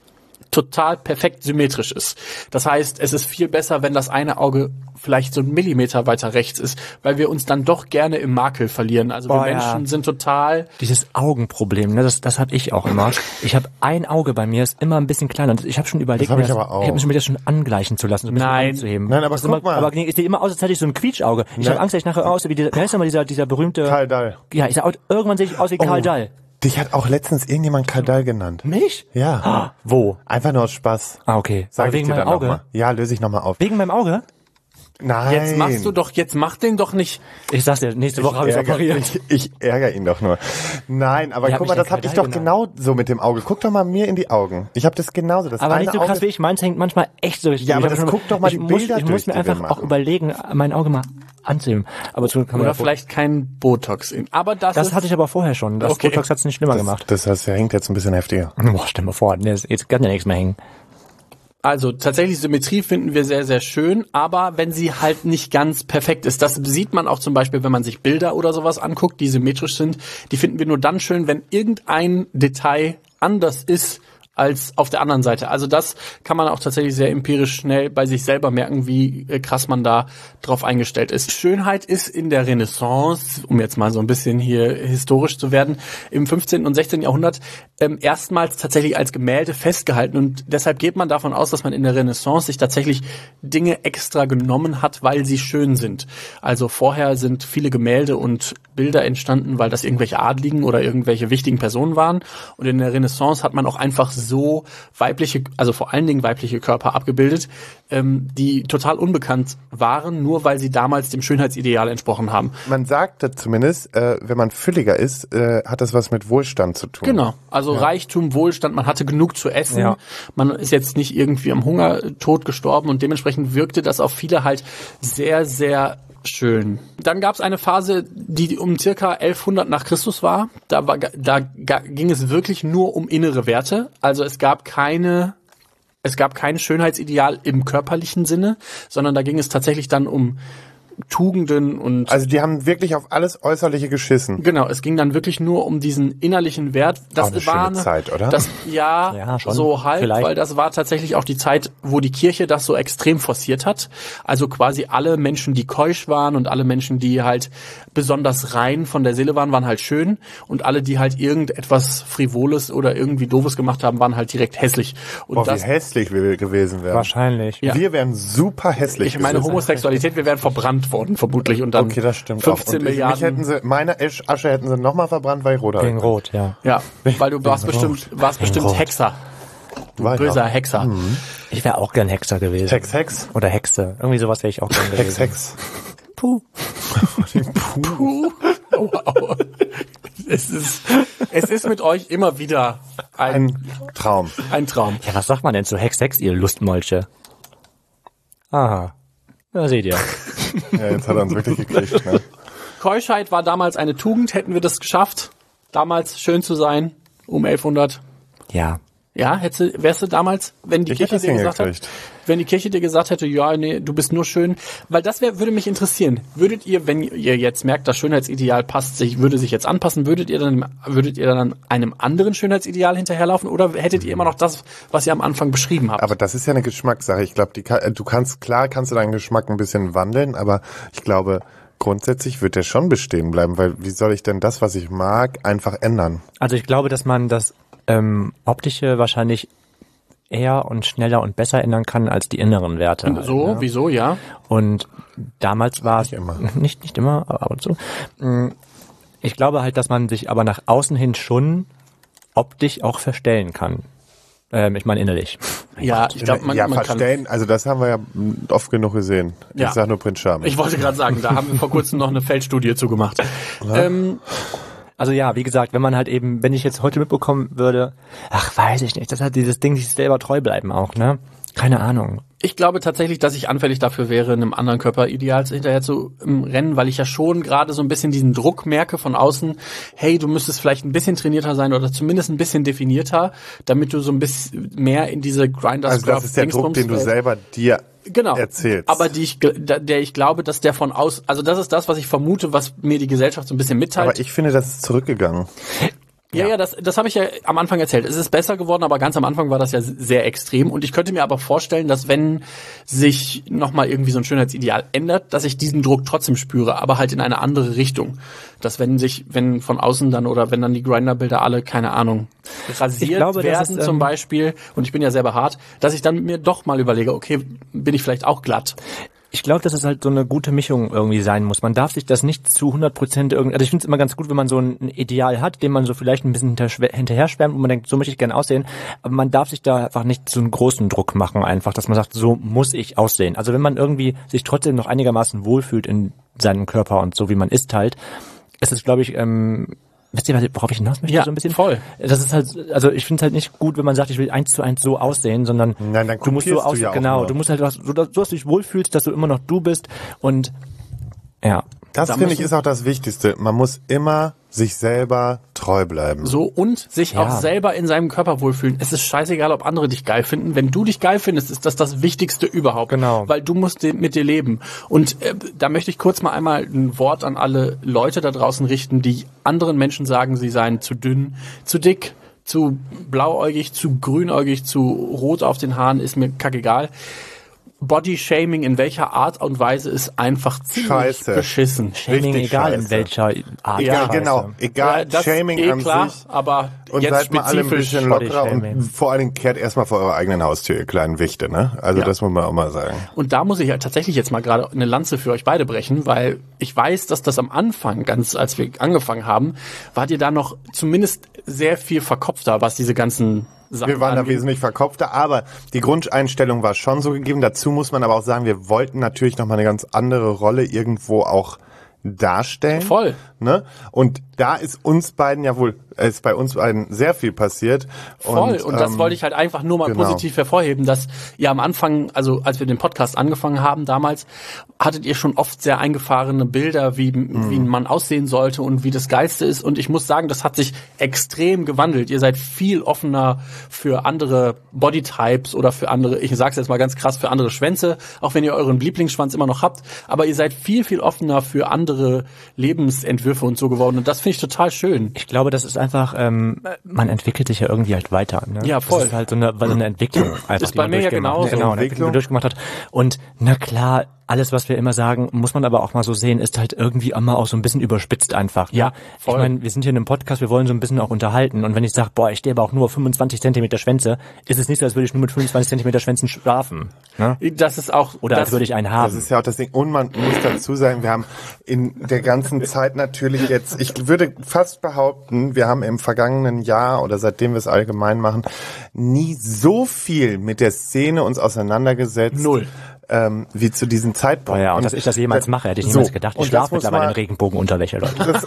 total perfekt symmetrisch ist. Das heißt, es ist viel besser, wenn das eine Auge vielleicht so einen Millimeter weiter rechts ist, weil wir uns dann doch gerne im Makel verlieren. Also Boah, wir ja. Menschen sind total... Dieses Augenproblem, ne, das, das habe ich auch immer. Ich habe ein Auge bei mir, ist immer ein bisschen kleiner. Und ich habe schon überlegt, Das hab mir ich aber auch. ich habe mir das schon angleichen zu lassen, so ein bisschen Nein. anzuheben. Nein, aber das ist guck immer, mal. Aber nee, ich sehe immer aus, als hätte ich so ein Quietschauge. Ich Ne. habe Angst, dass ich nachher aussehe wie dieser, wer ist nochmal dieser, dieser berühmte... Karl Dall. Ja, ich sag, irgendwann sehe ich aus wie Karl Dall. Dich hat auch letztens irgendjemand Karl Dall genannt. Mich? Ja. Ah, wo? Einfach nur aus Spaß. Ah, okay. Sag Aber ich wegen dir meinem dann Auge? nochmal. Ja, löse ich nochmal auf. Wegen meinem Auge? Nein. Jetzt machst du doch, jetzt mach den doch nicht... Ich sag's dir, nächste Woche habe ich ärger, operiert. ich, ich ärgere ihn doch nur. Nein, aber Wie hat guck mich mal, denn das hab Karl ich Dall doch genau so mit dem Auge. Guck doch mal mir in die Augen. Ich habe das genauso. Das Aber eine nicht so krass Auge, wie ich. Meins hängt manchmal echt so richtig. Ja, aber Ich hab das schon- guck doch mal ich die muss, Bilder Ich durch, muss mir die wir einfach auch machen. überlegen, mein Auge mal anzunehmen. Aber zu kann man Oder ja- vielleicht kein Botox in. Aber das, Das ist, hatte ich aber vorher schon. Das Okay. Botox hat's nicht schlimmer das, gemacht. das, das hängt jetzt ein bisschen heftiger. Boah, stell mal vor, nee, jetzt kann ja nichts mehr hängen. Also tatsächlich Symmetrie finden wir sehr, sehr schön, aber wenn sie halt nicht ganz perfekt ist, das sieht man auch zum Beispiel, wenn man sich Bilder oder sowas anguckt, die symmetrisch sind, die finden wir nur dann schön, wenn irgendein Detail anders ist als auf der anderen Seite. Also das kann man auch tatsächlich sehr empirisch schnell bei sich selber merken, wie äh, krass man da drauf eingestellt ist. Schönheit ist in der Renaissance, um jetzt mal so ein bisschen hier historisch zu werden, im fünfzehnten und sechzehnten Jahrhundert ähm, erstmals tatsächlich als Gemälde festgehalten. Und deshalb geht man davon aus, dass man in der Renaissance sich tatsächlich Dinge extra genommen hat, weil sie schön sind. Also vorher sind viele Gemälde und Bilder entstanden, weil das irgendwelche Adligen oder irgendwelche wichtigen Personen waren. Und in der Renaissance hat man auch einfach so weibliche, also vor allen Dingen weibliche Körper abgebildet, ähm, die total unbekannt waren, nur weil sie damals dem Schönheitsideal entsprochen haben. Man sagte zumindest, äh, wenn man fülliger ist, äh, hat das was mit Wohlstand zu tun. Genau, also Reichtum, Wohlstand, man hatte genug zu essen, Ja. man ist jetzt nicht irgendwie am Hungertod gestorben und dementsprechend wirkte das auf viele halt sehr, sehr schön. Dann gab es eine Phase, die um circa elfhundert nach Christus war. Da, war, da ga- ging es wirklich nur um innere Werte. Also es gab keine, es gab kein Schönheitsideal im körperlichen Sinne, sondern da ging es tatsächlich dann um Tugenden und Also die haben wirklich auf alles Äußerliche geschissen. genau, es ging dann wirklich nur um diesen innerlichen Wert. Das Auch eine war schöne Zeit, oder? Das, ja, Ja, schon. so halb, Vielleicht. weil das war tatsächlich auch die Zeit, wo die Kirche das so extrem forciert hat. Also quasi alle Menschen, die keusch waren und alle Menschen, die halt besonders rein von der Seele waren, waren halt schön und alle, die halt irgendetwas Frivoles oder irgendwie Doofes gemacht haben, waren halt direkt hässlich. Und Boah, wie das, hässlich wir gewesen wären. Wahrscheinlich. Ja. Wir wären super hässlich ich meine, gewesen. Homosexualität, wir wären verbrannt worden, vermutlich. Und dann Okay, das stimmt fünfzehn auch. Und Milliarden. mich hätten sie, meine Asch- Asche hätten sie nochmal verbrannt, weil ich rot Wegen hatte. Rot, ja. Ja, weil du warst bestimmt, warst bestimmt Rot. Hexer. Du War ich böser auch. Hexer. Ich wäre auch gern Hexer gewesen. Hex, Hex. Oder Hexe. Irgendwie sowas wäre ich auch gern gewesen. Hex, Hex. Puh. Puh. Oh, wow. Es ist, es ist mit euch immer wieder ein, Ein Traum. ein Traum. Ja, was sagt man denn zu Hex, Hex, ihr Lustmolche? Aha. Da seht ihr. Ja, jetzt hat er uns wirklich gekriegt. Ne? Keuschheit war damals eine Tugend. Hätten wir das geschafft, damals schön zu sein, um elfhundert? Ja. Ja, hättest du, wärst du damals, wenn die Ich Kirche hätte dir das gesagt hat, hingekriegt. wenn die Kirche dir gesagt hätte, ja, nee, du bist nur schön, weil das wär, würde mich interessieren. Würdet ihr, wenn ihr jetzt merkt, das Schönheitsideal passt sich, würde sich jetzt anpassen, würdet ihr dann, würdet ihr dann einem anderen Schönheitsideal hinterherlaufen oder hättet ihr immer noch das, was ihr am Anfang beschrieben habt? Aber das ist ja eine Geschmackssache. Ich glaube, die kann, du kannst, klar kannst du deinen Geschmack ein bisschen wandeln, aber ich glaube, grundsätzlich wird der schon bestehen bleiben, weil wie soll ich denn das, was ich mag, einfach ändern? Also ich glaube, dass man das ähm, Optische wahrscheinlich eher und schneller und besser ändern kann als die inneren Werte. halt, so, ne? wieso, ja? Und damals war es Nicht immer. nicht nicht immer, aber ab und zu. Ich glaube halt, dass man sich aber nach außen hin schon optisch auch verstellen kann. Ähm, ich meine innerlich. Ja, ich glaube, man, ja, man kann. verstellen, also das haben wir ja oft genug gesehen. Ja. Ich sag nur Prinz Charming. Ich wollte gerade sagen, da haben wir vor kurzem noch eine Feldstudie zu gemacht. Ähm, Also ja, wie gesagt, wenn man halt eben, wenn ich jetzt heute mitbekommen würde, ach, weiß ich nicht, das hat dieses Ding, sich selber treu bleiben auch, ne? Keine Ahnung. Ich glaube tatsächlich, dass ich anfällig dafür wäre, einem anderen Körperideal hinterher zu ähm, rennen, weil ich ja schon gerade so ein bisschen diesen Druck merke von außen, hey, du müsstest vielleicht ein bisschen trainierter sein oder zumindest ein bisschen definierter, damit du so ein bisschen mehr in diese Grinders also das ist der Druck, den du selber dir genau. erzählst. Aber die ich, der ich glaube, dass der von aus, also das ist das, was ich vermute, was mir die Gesellschaft so ein bisschen mitteilt. Aber ich finde, das ist zurückgegangen. Ja, ja, das, das habe ich ja am Anfang erzählt. Es ist besser geworden, aber ganz am Anfang war das ja sehr extrem. Und ich könnte mir aber vorstellen, dass wenn sich nochmal irgendwie so ein Schönheitsideal ändert, dass ich diesen Druck trotzdem spüre, aber halt in eine andere Richtung. Dass wenn sich, wenn von außen dann oder wenn dann die Grinder-Bilder alle, keine Ahnung, rasiert Ich glaube, das werden ist, ähm, zum Beispiel, und ich bin ja selber hart, dass ich dann mir doch mal überlege, okay, bin ich vielleicht auch glatt? Ich glaube, dass es halt so eine gute Mischung irgendwie sein muss. Man darf sich das nicht zu hundert Prozent irgendwie, also ich finde es immer ganz gut, wenn man so ein Ideal hat, dem man so vielleicht ein bisschen hinterher schwärmt und man denkt, so möchte ich gerne aussehen, aber man darf sich da einfach nicht so einen großen Druck machen einfach, dass man sagt, so muss ich aussehen. Also wenn man irgendwie sich trotzdem noch einigermaßen wohlfühlt in seinem Körper und so wie man ist halt, ist es, glaube ich, ähm, wisst ihr, worauf ich hinaus möchte? Ja, so ein bisschen? voll. Das ist halt, also ich finde es halt nicht gut, wenn man sagt, ich will eins zu eins so aussehen, sondern Nein, dann du musst so kopierst du aussehen, ja auch genau, nur. du musst halt was, so, dass du dich wohlfühlst, dass du immer noch du bist und ja. Das Da finde ich müssen- ist auch das Wichtigste. Man muss immer sich selber treu bleiben. So, und sich Ja. auch selber in seinem Körper wohlfühlen. Es ist scheißegal, ob andere dich geil finden. Wenn du dich geil findest, ist das das Wichtigste überhaupt. Genau. Weil du musst de- mit dir leben. Und äh, da möchte ich kurz mal einmal ein Wort an alle Leute da draußen richten, die anderen Menschen sagen, sie seien zu dünn, zu dick, zu blauäugig, zu grünäugig, zu rot auf den Haaren, ist mir kackegal. Body-Shaming in welcher Art und Weise ist einfach ziemlich Scheiße. beschissen. Shaming, Richtig egal in scheiße. welcher Art. Ja, Ja, Scheiße. genau. Egal, Ja, das Shaming eh an klar, sich. aber Und jetzt seid mal alle ein spezifisch. bisschen lockerer Bodyshaming. und vor allen Dingen kehrt erstmal vor eurer eigenen Haustür, ihr kleinen Wichte, ne? Also Ja. das muss man auch mal sagen. Und da muss ich ja tatsächlich jetzt mal gerade eine Lanze für euch beide brechen, weil ich weiß, dass das am Anfang, ganz als wir angefangen haben, wart ihr da noch zumindest sehr viel verkopfter, was diese ganzen Sachen Wir waren da angeht. wesentlich verkopfter, aber die Grundeinstellung war schon so gegeben. Dazu muss man aber auch sagen, wir wollten natürlich noch mal eine ganz andere Rolle irgendwo auch darstellen. Voll. Ne? Und da ist uns beiden ja wohl, ist bei uns beiden sehr viel passiert. Voll. Und, und das ähm, wollte ich halt einfach nur mal genau. positiv hervorheben, dass ihr am Anfang, also als wir den Podcast angefangen haben damals, hattet ihr schon oft sehr eingefahrene Bilder, wie, mhm. wie man aussehen sollte und wie das Geilste ist. Und ich muss sagen, das hat sich extrem gewandelt. Ihr seid viel offener für andere Bodytypes oder für andere, ich sag's jetzt mal ganz krass, für andere Schwänze, auch wenn ihr euren Lieblingsschwanz immer noch habt. Aber ihr seid viel, viel offener für andere Lebensentwürfe und so geworden. Und das finde ich total schön. Ich glaube, das ist einfach, ähm, man entwickelt sich ja irgendwie halt weiter. Ne? Ja, voll. Das ist halt so eine, so eine Entwicklung. Einfach, ist bei mir ja genauso. Genau, eine Entwicklung durchgemacht hat. Und na klar, alles, was wir immer sagen, muss man aber auch mal so sehen, ist halt irgendwie immer auch so ein bisschen überspitzt einfach. Ne? Ja, voll. Ich meine, wir sind hier in einem Podcast, wir wollen so ein bisschen auch unterhalten. Und wenn ich sage, boah, ich stehe aber auch nur auf fünfundzwanzig Zentimeter Schwänze, ist es nicht so, als würde ich nur mit fünfundzwanzig Zentimeter Schwänzen schlafen. Ne? Das ist auch... Oder das, als würde ich einen haben. Das ist ja auch das Ding. Und man muss dazu sagen, wir haben in der ganzen Zeit natürlich jetzt, ich würde fast behaupten, wir haben im vergangenen Jahr oder seitdem wir es allgemein machen, nie so viel mit der Szene uns auseinandergesetzt. Null. Ähm, wie zu diesem Zeitpunkt. Oh ja, und, und dass ich das jemals mache, hätte ich so, niemals gedacht. Ich schlafe mittlerweile mal, in Regenbogenunterwäsche, Leute. Das,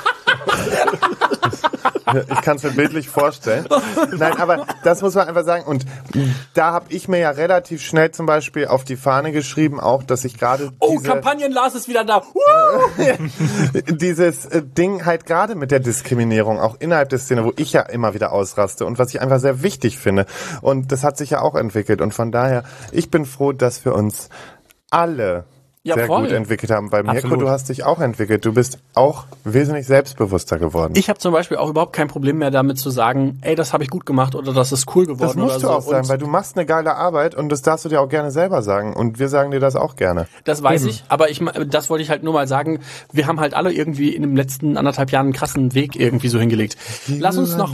ich kann es mir bildlich vorstellen. Nein, aber das muss man einfach sagen. Und da habe ich mir ja relativ schnell zum Beispiel auf die Fahne geschrieben, auch, dass ich gerade Oh, diese, Kampagnen-Lars ist wieder da. dieses äh, Ding halt gerade mit der Diskriminierung, auch innerhalb der Szene, wo ich ja immer wieder ausraste und was ich einfach sehr wichtig finde. Und das hat sich ja auch entwickelt. Und von daher, ich bin froh, dass wir uns alle Ja, sehr voll. gut entwickelt haben. Bei Mirko, Absolut. du hast dich auch entwickelt. Du bist auch wesentlich selbstbewusster geworden. Ich habe zum Beispiel auch überhaupt kein Problem mehr damit zu sagen, ey, das habe ich gut gemacht oder das ist cool geworden. Das musst oder du so. auch sagen, Und weil du machst eine geile Arbeit und das darfst du dir auch gerne selber sagen. Und wir sagen dir das auch gerne. Das weiß ich, aber ich, das wollte ich halt nur mal sagen, wir haben halt alle irgendwie in den letzten anderthalb Jahren einen krassen Weg irgendwie so hingelegt. Lass uns noch,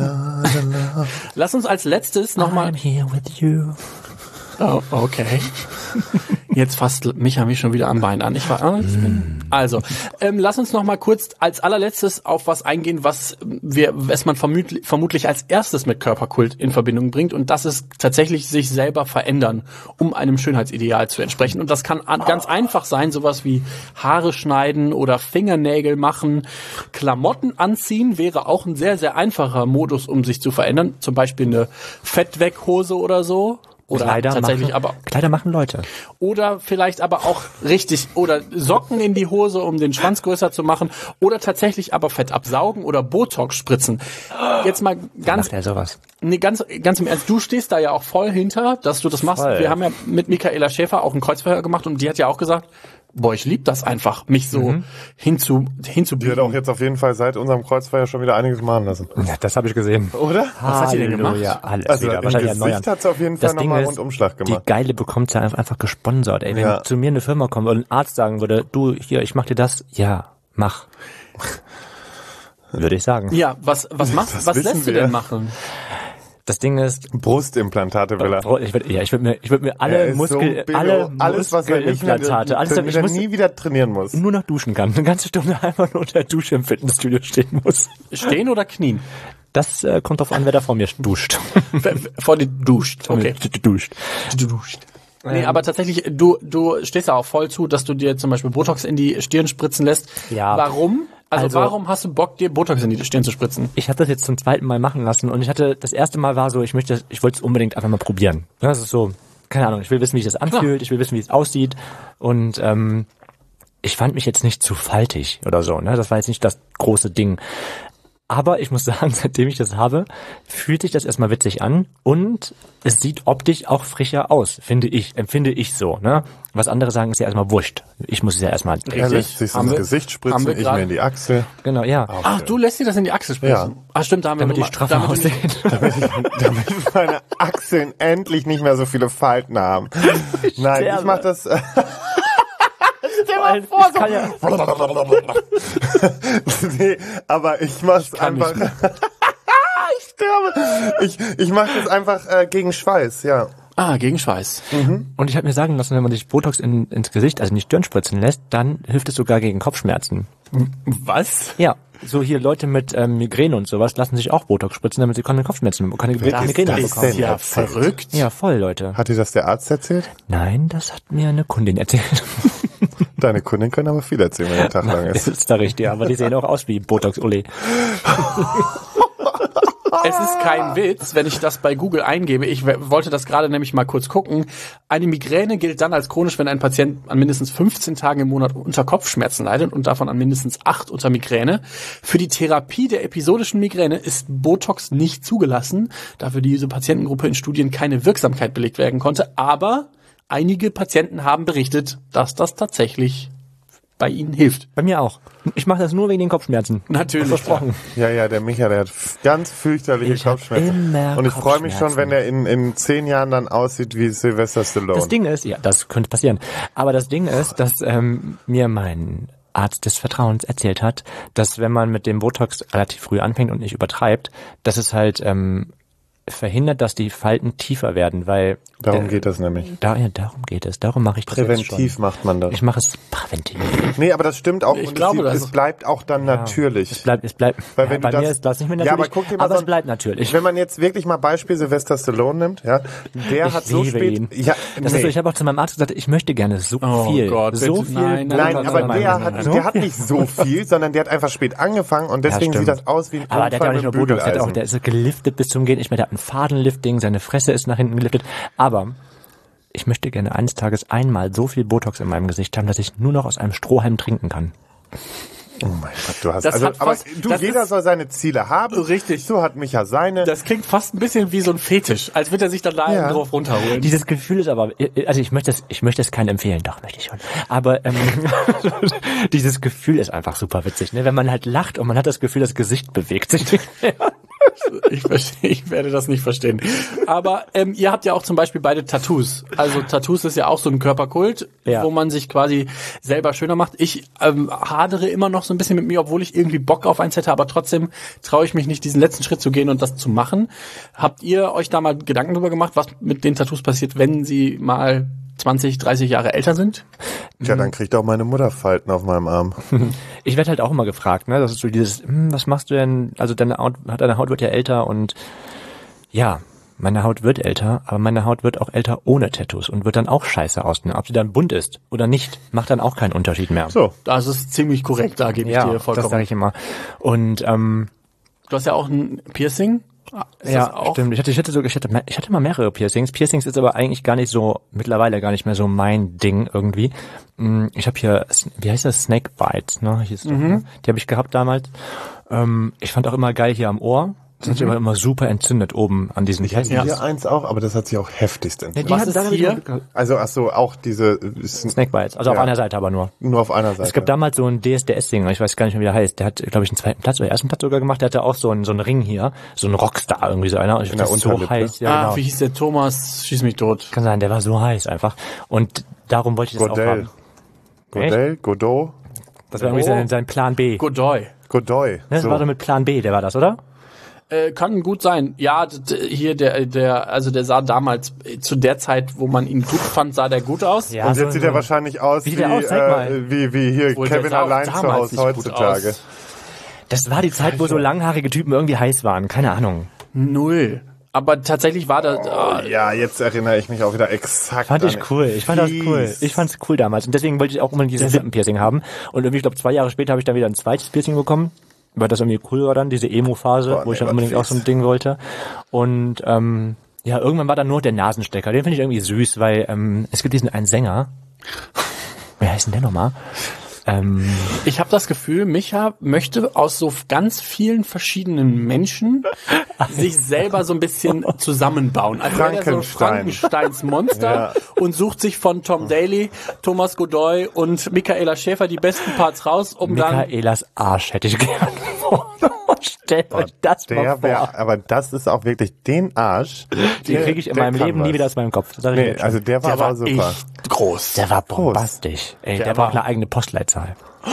lass uns als letztes nochmal... I'm here with you. Oh, okay. Jetzt fasst Micha mich schon wieder am Bein an. Ich war, ah, ich bin, also, ähm, lass uns noch mal kurz als allerletztes auf was eingehen, was wir, was man vermutlich, vermutlich als erstes mit Körperkult in Verbindung bringt. Und das ist tatsächlich sich selber verändern, um einem Schönheitsideal zu entsprechen. Und das kann an, ganz einfach sein, sowas wie Haare schneiden oder Fingernägel machen. Klamotten anziehen wäre auch ein sehr, sehr einfacher Modus, um sich zu verändern. Zum Beispiel eine Fettweghose oder so. Oder Kleider tatsächlich machen, aber Kleider machen Leute. oder vielleicht aber auch richtig oder Socken in die Hose, um den Schwanz größer zu machen oder tatsächlich aber Fett absaugen oder Botox spritzen. Jetzt mal ganz Macht er sowas? nee, ganz ganz im Ernst, du stehst da ja auch voll hinter, dass du das machst. Voll. Wir haben ja mit Michaela Schäfer auch ein Kreuzverhör gemacht und die hat ja auch gesagt, boah, ich lieb das einfach, mich so Mhm. hinzu Die hat hinzubiegen. auch jetzt auf jeden Fall seit unserem Kreuzfeuer schon wieder einiges machen lassen. Ja, das habe ich gesehen. Oder? Was hat sie denn gemacht? Halleluja, alles Also wieder. im Wahrscheinlich Gesicht erneuern. hat's auf jeden Fall Das Ding nochmal ist, Rundumschlag gemacht. Die Geile bekommt sie einfach, einfach gesponsert. Ey, wenn Ja. zu mir eine Firma kommt und ein Arzt sagen würde, du, hier, ich mach dir das, ja, mach. Würde ich sagen. Ja, was was machst Das was wissen lässt du wir. denn machen? Das Ding ist, Brustimplantate will er. Bro, ich würde ja, ich würde mir, ich würde mir Er alle ist Muskel, so alle billo. Alles, was er nicht mehr, Muskelimplantate, alles, damit ich er muss nie wieder trainieren muss. nur noch duschen kann. Eine ganze Stunde einfach nur unter der Dusche im Fitnessstudio stehen muss. Stehen oder knien? Das äh, kommt drauf an, wer da vor mir duscht. Vor dir duscht. Okay. Duscht. Du duscht. Nee, aber tatsächlich, du, du stehst ja auch voll zu, dass du dir zum Beispiel Botox in die Stirn spritzen lässt. Ja. Warum? Also, Also- warum hast du Bock, dir Botox in die Stirn zu spritzen? Ich habe das jetzt zum zweiten Mal machen lassen und ich hatte, das erste Mal war so, ich möchte, ich wollte es unbedingt einfach mal probieren. Das ist so, keine Ahnung, ich will wissen, wie sich das anfühlt, ich will wissen, wie es aussieht und ähm, ich fand mich jetzt nicht zu faltig oder so, ne? Das war jetzt nicht das große Ding. Aber ich muss sagen, seitdem ich das habe, fühlt sich das erstmal witzig an und es sieht optisch auch frischer aus, finde ich, empfinde ich so, ne? Was andere sagen, ist ja erstmal wurscht. Ich muss es ja erstmal, Er lässt sich Haben ins wir- Gesicht haben spritzen, wir ich grad- mir in die Achsel. genau, ja. Ach, du lässt dir das in die Achsel spritzen? Ja. Ach stimmt, da haben Damit wir die straffer damit du nicht- aussehen. Damit meine Achseln endlich nicht mehr so viele Falten haben. Nein, ich mach das... Äh, Ich kann ja, nee, aber ich mach's kann einfach... nicht ich sterbe. Ich, ich mach das einfach äh, gegen Schweiß, ja. Ah, gegen Schweiß. Und ich habe mir sagen lassen, wenn man sich Botox in, ins Gesicht, also in die Stirn spritzen lässt, dann hilft es sogar gegen Kopfschmerzen. Was? Ja, so hier Leute mit ähm, Migräne und sowas lassen sich auch Botox spritzen, damit sie keine Kopfschmerzen, keine Das Migräne ist bekommen. denn Ja, erzählt? verrückt. Ja, voll, Leute. Hat dir das der Arzt erzählt? Nein, das hat mir eine Kundin erzählt. Deine Kunden können aber viel erzählen, wenn der Tag lang Das ist. ist da richtig, aber die sehen auch aus wie Botox-Uli. Es ist kein Witz, wenn ich das bei Google eingebe. Ich w- wollte das gerade nämlich mal kurz gucken. Eine Migräne gilt dann als chronisch, wenn ein Patient an mindestens fünfzehn Tagen im Monat unter Kopfschmerzen leidet und davon an mindestens acht unter Migräne. Für die Therapie der episodischen Migräne ist Botox nicht zugelassen, da für diese Patientengruppe in Studien keine Wirksamkeit belegt werden konnte. Aber einige Patienten haben berichtet, dass das tatsächlich bei ihnen hilft. Bei mir auch. Ich mache das nur wegen den Kopfschmerzen. Natürlich. Versprochen. Ja, ja, der Micha, der hat f- ganz fürchterliche Ich hab Kopfschmerzen. immer Und ich freue mich schon, Kopfschmerzen. wenn er in, in zehn Jahren dann aussieht wie Sylvester Stallone. Das Ding ist, ja, das könnte passieren. Aber das Ding ist, dass ähm, mir mein Arzt des Vertrauens erzählt hat, dass wenn man mit dem Botox relativ früh anfängt und nicht übertreibt, dass es halt ähm, verhindert, dass die Falten tiefer werden, weil Darum der, geht das nämlich. da, ja, darum geht es. Darum mache ich das jetzt Präventiv schon. macht man das. Ich mache es präventiv. Nee, aber das stimmt auch. Ich und glaube, es, das es ist- bleibt auch dann natürlich. Es bleibt, es bleibt. Weil ja, wenn bei du mir das, ist das nicht mehr ja, natürlich. aber guck dir mal aber so es bleibt natürlich. Wenn man jetzt wirklich mal Beispiel Sylvester Stallone nimmt, ja, der Ich hat so liebe spät, ihn. ja, Das nee. ist so, ich habe auch zu meinem Arzt gesagt, ich möchte gerne so Oh viel, Gott, so bitte, viel. nein, nein, Nein, nein, aber nein, der nein, hat, nein, nein. der hat nicht so viel, sondern der hat einfach spät angefangen und deswegen Ja, sieht stimmt. das aus wie ein Aber der hat ja auch nicht nur Unfall mit Botox, der, hat auch, Bügeleisen. der ist so geliftet bis zum Gehen nicht mehr, der hat ein Fadenlifting, seine Fresse ist nach hinten geliftet. Aber ich möchte gerne eines Tages einmal so viel Botox in meinem Gesicht haben, dass ich nur noch aus einem Strohhalm trinken kann. Oh mein Gott, du hast, Das also, hat aber fast- du, das jeder ist- soll seine Ziele haben. Richtig. So hat Micha seine. Das klingt fast ein bisschen wie so ein Fetisch, als würde er sich dann da Ja. drauf runterholen. Dieses Gefühl ist aber, also ich möchte es, ich möchte es keinen empfehlen, doch, möchte ich schon. Aber ähm, dieses Gefühl ist einfach super witzig, ne? Wenn man halt lacht und man hat das Gefühl, das Gesicht bewegt sich nicht mehr. Ich verstehe, ich werde das nicht verstehen. Aber ähm, ihr habt ja auch zum Beispiel beide Tattoos. Also Tattoos ist ja auch so ein Körperkult, Ja. wo man sich quasi selber schöner macht. Ich ähm, hadere immer noch so ein bisschen mit mir, obwohl ich irgendwie Bock auf eins hätte, aber trotzdem traue ich mich nicht, diesen letzten Schritt zu gehen und das zu machen. Habt ihr euch da mal Gedanken drüber gemacht, was mit den Tattoos passiert, wenn sie mal zwanzig, dreißig Jahre älter sind? Tja, dann kriegt auch meine Mutter Falten auf meinem Arm. Ich werde halt auch immer gefragt, ne? Das ist so dieses, hm, was machst du denn? Also deine Haut, deine Haut wird ja älter und ja, meine Haut wird älter, aber meine Haut wird auch älter ohne Tattoos und wird dann auch scheiße aussehen. Ob sie dann bunt ist oder nicht, macht dann auch keinen Unterschied mehr. So. Das ist ziemlich korrekt, da gebe ich ja, dir das vollkommen. sage ich immer. Und ähm, Du hast ja auch ein Piercing. Ist ja, das auch? stimmt. Ich hatte, ich hatte so, ich hatte, me- ich hatte mal mehrere Piercings. Piercings ist aber eigentlich gar nicht so, mittlerweile gar nicht mehr so mein Ding irgendwie. Mm, Ich habe hier, wie heißt das, Snake Bites, ne? Hieß das, ne? Die habe ich gehabt damals. Ähm, ich fand auch immer geil hier am Ohr. Das hat sich aber immer super entzündet oben an diesen. Ich hatte Ja. hier eins auch, aber das hat sich auch heftigst Ja, entzündet. die Was hat- ist da hab ich hier? mal ge- Also, ach so, auch diese, ist Snake Bites, also auf Ja. einer Seite aber nur. nur auf einer Seite. Es gab damals so einen D S D S-Sänger, ich weiß gar nicht mehr, wie der heißt. Der hat, glaube ich, einen zweiten Platz oder ersten Platz sogar gemacht. Der hatte auch so einen, so einen Ring hier, so einen Rockstar irgendwie so einer. Und ich In fand der das so Unterlippe. heiß. Ja, Ah, genau. wie hieß der? Thomas, schieß mich tot. Kann sein, der war so heiß einfach. Und darum wollte ich das auch Godel. haben. Godel, Godot, Das war irgendwie Oh. sein, sein Plan B. Godoy. Godoy. Ne, das so. war doch mit Plan B, der war das, oder? Äh, kann gut sein. Ja, d- d- hier der, der, also der sah damals äh, zu der Zeit, wo man ihn gut fand, sah der gut aus. Ja, Und so- jetzt sieht so- er wahrscheinlich aus Wie wie, sieht der aus? Zeig äh, mal. wie, wie hier Obwohl, der Kevin sah auch allein zu damals Hause nicht gut heutzutage. aus. Das war die Zeit, wo so langhaarige Typen irgendwie heiß waren. Keine Ahnung. Null. Aber tatsächlich war das. Oh, Äh, ja, jetzt erinnere ich mich auch wieder exakt Fand an ich cool. Ich fand das cool. Fies. Ich fand's cool damals. Und deswegen wollte ich auch unbedingt dieses Lippenpiercing haben. Und irgendwie, ich glaube, zwei Jahre später habe ich dann wieder ein zweites Piercing bekommen. Weil das irgendwie cool war dann, diese Emo-Phase, Boah, wo ich nee, dann unbedingt was auch so ein fies. Ding wollte. Und ähm, ja, irgendwann war dann nur der Nasenstecker. Den finde ich irgendwie süß, weil ähm, es gibt diesen einen Sänger. Wie heißt denn der nochmal? Ähm, ich habe das Gefühl, Micha möchte aus so ganz vielen verschiedenen Menschen sich selber so ein bisschen zusammenbauen. Als wäre er so ein Frankenstein. Frankensteins Monster Ja. und sucht sich von Tom Daly, Thomas Godoy und Michaela Schäfer die besten Parts raus, um dann. Michaelas Arsch hätte ich gerne. Stellt euch das mal Der vor. wär, aber das ist auch wirklich den Arsch. Den kriege ich in meinem Leben nie wieder aus meinem Kopf. Das sag ich Nee, jetzt schon. also der war Der war aber super. echt groß. Der war bombastisch. Ey, der, Der braucht war- eine eigene Postleitzahl.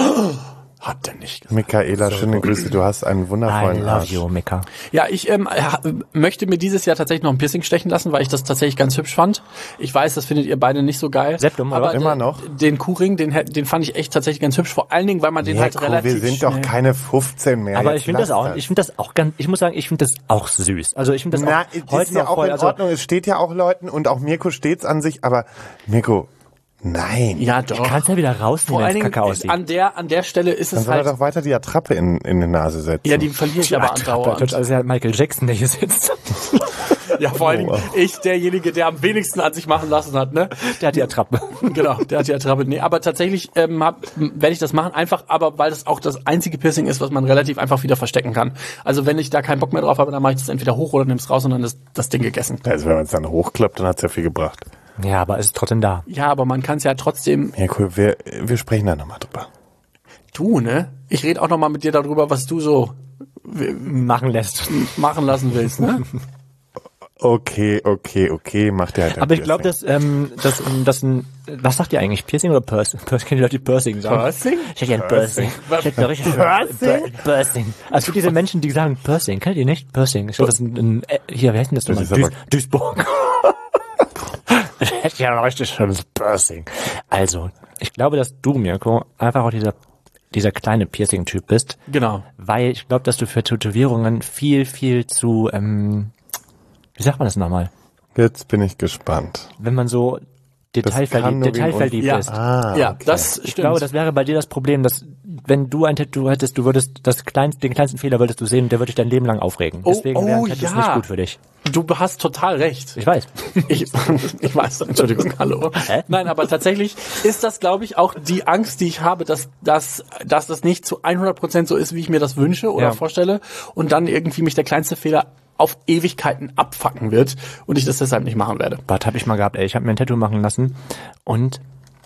Hat der nicht. Michaela, schöne Grüße. Du hast einen I wundervollen love Arsch. you, Mika. Ja, ich ähm, ha- möchte mir dieses Jahr tatsächlich noch ein Piercing stechen lassen, weil ich das tatsächlich ganz hübsch fand. Ich weiß, das findet ihr beide nicht so geil. Septum, aber oder? Immer den- noch? Den Kuhring, den, hä- den fand ich echt tatsächlich ganz hübsch. Vor allen Dingen, weil man den halt Mirko, relativ wir sind schnell doch keine fünfzehn mehr. Aber Jetzt ich finde das lass auch, ich finde das auch ganz, ich muss sagen, ich finde das auch süß. Also ich finde das Na, auch ist heute ja noch auch voll, in also Ordnung. Es steht ja auch Leuten und auch Mirko steht's an sich. Aber Mirko, Nein. Ja, doch. Kannst ja wieder rausnehmen, Vor allen wenn es Dingen kacke aussieht. an der, an der Stelle ist Dann es soll er halt... doch weiter die Attrappe in, in die Nase setzen. Ja, die verliere ich aber andauernd. Das ist ja Michael Jackson, der hier sitzt. Ja, vor allen Dingen Oh, wow. ich, derjenige, der am wenigsten an sich machen lassen hat, ne? Der hat die Attrappe. Genau, der hat die Attrappe. Nee, aber tatsächlich ähm, hab- werde ich das machen, einfach aber, weil das auch das einzige Piercing ist, was man relativ einfach wieder verstecken kann. Also wenn ich da keinen Bock mehr drauf habe, dann mache ich das entweder hoch oder nehme es raus und dann ist das Ding gegessen. Also wenn man es dann hochklappt, dann hat's ja viel gebracht. Ja, aber es ist trotzdem da. Ja, aber man kann es ja trotzdem... Ja, cool. Wir, wir sprechen da nochmal drüber. Du, ne? Ich rede auch noch mal mit dir darüber, was du so Machen lässt. machen lassen willst, ne? Okay, okay, okay, macht der halt ein Aber ich glaube, Piercing. dass, ähm, dass, ähm, dass ein, was sagt ihr eigentlich? Piercing oder Piercing? Piercing, kennen die Leute, die Piercing sagen? Piercing? Ich hätte ja ein Piercing. Ich hätte ja richtig Piercing? Piercing. Also es gibt diese Menschen, die sagen Piercing. Kennt ihr nicht? Piercing. Ich glaube, das ist ein, ein, äh, hier, wie heißt denn das Das nochmal? ist aber- Duis, Duisburg. Ich hätte ja ein richtig schönes Piercing. Also, ich glaube, dass du, Mirko, einfach auch dieser, dieser kleine Piercing-Typ bist. Genau. Weil ich glaube, dass du für Tätowierungen viel, viel zu, ähm, wie sagt man das nochmal? Jetzt bin ich gespannt. Wenn man so kann detailverliebt, nur detailverliebt Ja, ist. Ah, ja, okay. das stimmt. Ich glaube, das wäre bei dir das Problem, dass wenn du ein Tattoo hättest, du würdest das kleinste, den kleinsten Fehler würdest du sehen und der würde dich dein Leben lang aufregen. Oh, Deswegen wären oh, Tattoos ja. nicht gut für dich. Du hast total recht. Ich weiß. Ich, ich weiß, Entschuldigung, hallo. Hä? Nein, aber tatsächlich ist das, glaube ich, auch die Angst, die ich habe, dass, dass, dass das nicht zu hundert Prozent so ist, wie ich mir das wünsche oder Ja. vorstelle und dann irgendwie mich der kleinste Fehler auf Ewigkeiten abfacken wird und ich das deshalb nicht machen werde. Bart habe ich mal gehabt, ey. Ich habe mir ein Tattoo machen lassen und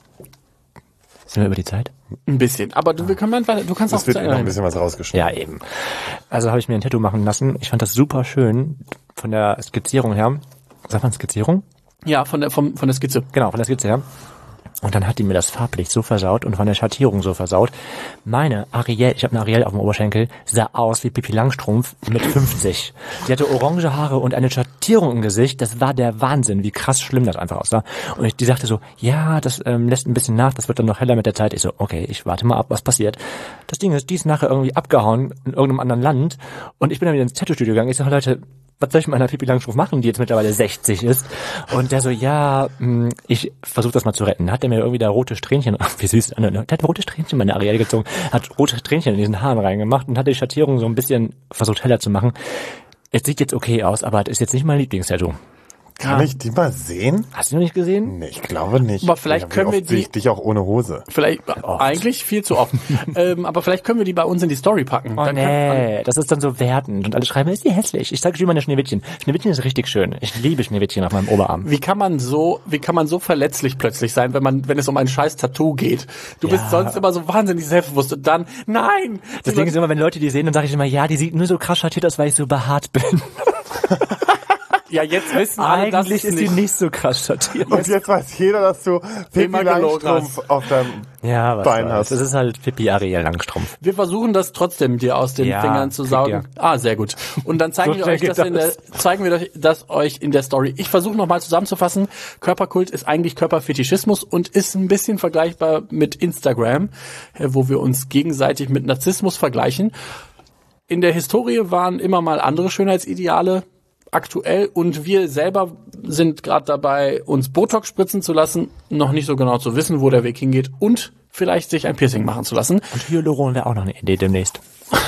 sind wir über die Zeit? Ein bisschen. Aber du, wir können mal weiter, du kannst auch Es wird zu noch ein Ende. bisschen was rausgeschnitten. Ja, eben. Also habe ich mir ein Tattoo machen lassen. Ich fand das super schön von der Skizzierung her. Sagt man Skizzierung? Ja, von der, vom, von der Skizze. Genau, von der Skizze her. Und dann hat die mir das Farblicht so versaut und von der Schattierung so versaut. Meine Ariel, ich habe eine Ariel auf dem Oberschenkel, sah aus wie Pippi Langstrumpf mit fünfzig. Sie hatte orange Haare und eine Schattierung im Gesicht. Das war der Wahnsinn, wie krass schlimm das einfach aussah. Und ich, die sagte so, ja, das ähm, lässt ein bisschen nach, das wird dann noch heller mit der Zeit. Ich so, okay, ich warte mal ab, was passiert. Das Ding ist, die ist nachher irgendwie abgehauen in irgendeinem anderen Land. Und ich bin dann wieder ins Tattoo-Studio gegangen. Ich so, Leute, was soll ich mit meiner Pippi Langstrumpf machen, die jetzt mittlerweile sechzig ist? Und der so, ja, mh, ich versuche das mal zu retten. Hat der mir irgendwie da rote Strähnchen, ach, wie süß, der hat rote Strähnchen meine Ariel gezogen, hat rote Strähnchen in diesen Haaren reingemacht und hat die Schattierung so ein bisschen versucht heller zu machen. Es sieht jetzt okay aus, aber es ist jetzt nicht mein Lieblingstattoo. Kann ich die mal sehen? Hast du noch nicht gesehen? Nee, ich glaube nicht. Aber vielleicht Ja, wie können wir oft sehe die- ich dich auch ohne Hose. Vielleicht, eigentlich viel zu oft. ähm, aber vielleicht können wir die bei uns in die Story packen. Oh Dann nee, das ist dann so wertend und alle schreiben, ist die hässlich. Ich sage schon meine Schneewittchen. Schneewittchen ist richtig schön. Ich liebe Schneewittchen auf meinem Oberarm. Wie kann man so, wie kann man so verletzlich plötzlich sein, wenn man, wenn es um ein scheiß Tattoo geht? Du Ja. bist sonst immer so wahnsinnig selbstbewusst und dann, nein! Das Ding ist immer, wenn Leute die sehen, dann sage ich immer, ja, die sieht nur so krass schattiert aus, weil ich so behaart bin. ja, jetzt wissen alle, dass Eigentlich es ist die nicht. nicht so krass schattiert. Und jetzt weiß jeder, dass du Pippi Immer gelogen Langstrumpf auf deinem Ja, was Bein soll's. hast. Das ist halt Pippi Ariel Langstrumpf. Wir versuchen das trotzdem dir aus den Ja, Fingern zu kriegt saugen. ihr. Ah, sehr gut. Und dann zeigen So wir schnell euch das geht in der, das. zeigen wir euch das euch in der Story. Ich versuche nochmal zusammenzufassen. Körperkult ist eigentlich Körperfetischismus und ist ein bisschen vergleichbar mit Instagram, äh, wo wir uns gegenseitig mit Narzissmus vergleichen. In der Historie waren immer mal andere Schönheitsideale aktuell und wir selber sind gerade dabei, uns Botox spritzen zu lassen, noch nicht so genau zu wissen, wo der Weg hingeht und vielleicht sich ein Piercing machen zu lassen. Und Hyaluron wäre auch noch eine Idee demnächst.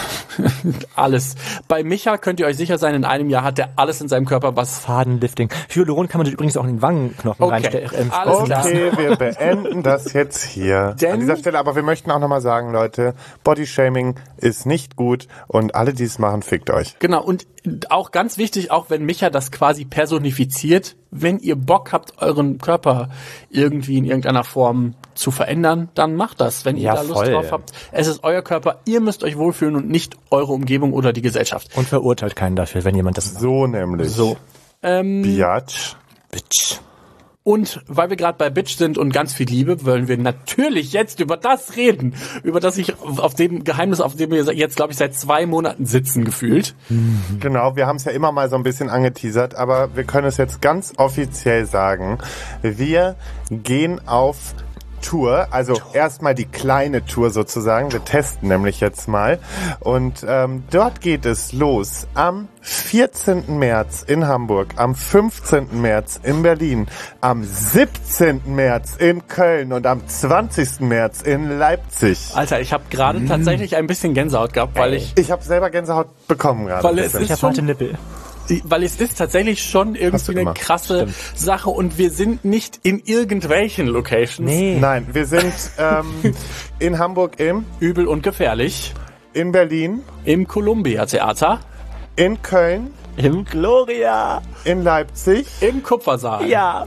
Alles. Bei Micha könnt ihr euch sicher sein, in einem Jahr hat er alles in seinem Körper, was... Fadenlifting. Hyaluron kann man sich übrigens auch in den Wangenknochen Okay, reinstellen. Ähm, alles spritzen klar. lassen. Okay, wir beenden das jetzt hier Denn- an dieser Stelle. Aber wir möchten auch nochmal sagen, Leute, Bodyshaming ist nicht gut und alle, die es machen, fickt euch. Genau, und auch ganz wichtig, auch wenn Micha das quasi personifiziert, wenn ihr Bock habt, euren Körper irgendwie in irgendeiner Form zu verändern, dann macht das, wenn ihr Ja, da Lust voll. drauf habt. Es ist euer Körper, ihr müsst euch wohlfühlen und nicht eure Umgebung oder die Gesellschaft. Und verurteilt keinen dafür, wenn jemand das So nämlich. So. Ähm, Biatch. Bitch. Und weil wir gerade bei Bitch sind und ganz viel Liebe, wollen wir natürlich jetzt über das reden, über das ich auf dem Geheimnis, auf dem wir jetzt, glaube ich, seit zwei Monaten sitzen, gefühlt. Genau, wir haben es ja immer mal so ein bisschen angeteasert, aber wir können es jetzt ganz offiziell sagen. Wir gehen auf Tour, also erstmal die kleine Tour sozusagen. Wir testen nämlich jetzt mal. Und ähm, dort geht es los am vierzehnten März in Hamburg, am fünfzehnten März in Berlin, am siebzehnten März in Köln und am zwanzigsten März in Leipzig. Alter, ich habe gerade mm. tatsächlich ein bisschen Gänsehaut gehabt, weil ich... Ich habe selber Gänsehaut bekommen gerade. Weil es ist Ich habe heute Nippel. Weil es ist tatsächlich schon irgendwie eine krasse Stimmt. Sache und wir sind nicht in irgendwelchen Locations. Nee. Nein, wir sind ähm, in Hamburg im, Übel und gefährlich. in Berlin, Im Columbia Theater. in Köln, Im Gloria. in Leipzig. Im Kupfersaal. Ja.